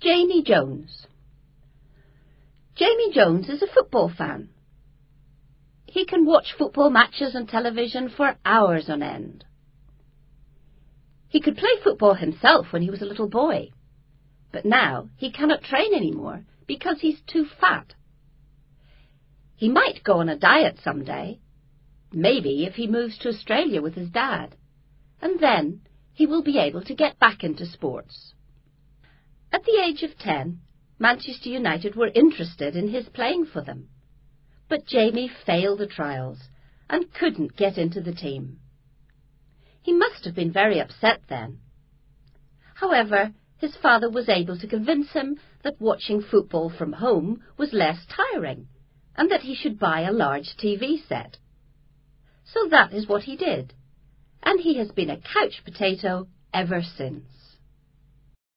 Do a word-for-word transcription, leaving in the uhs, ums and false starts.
Jamie Jones. Jamie Jones is a football fan. He can watch football matches on television for hours on end. He could play football himself when he was a little boy, but now he cannot train anymore because he's too fat. He might go on a diet someday, maybe if he moves to Australia with his dad, and then he will be able to get back into sports. At the age of ten, Manchester United were interested in his playing for them, but Jamie failed the trials and couldn't get into the team. He must have been very upset then. However, his father was able to convince him that watching football from home was less tiring and that he should buy a large T V set. So that is what he did, and he has been a couch potato ever since.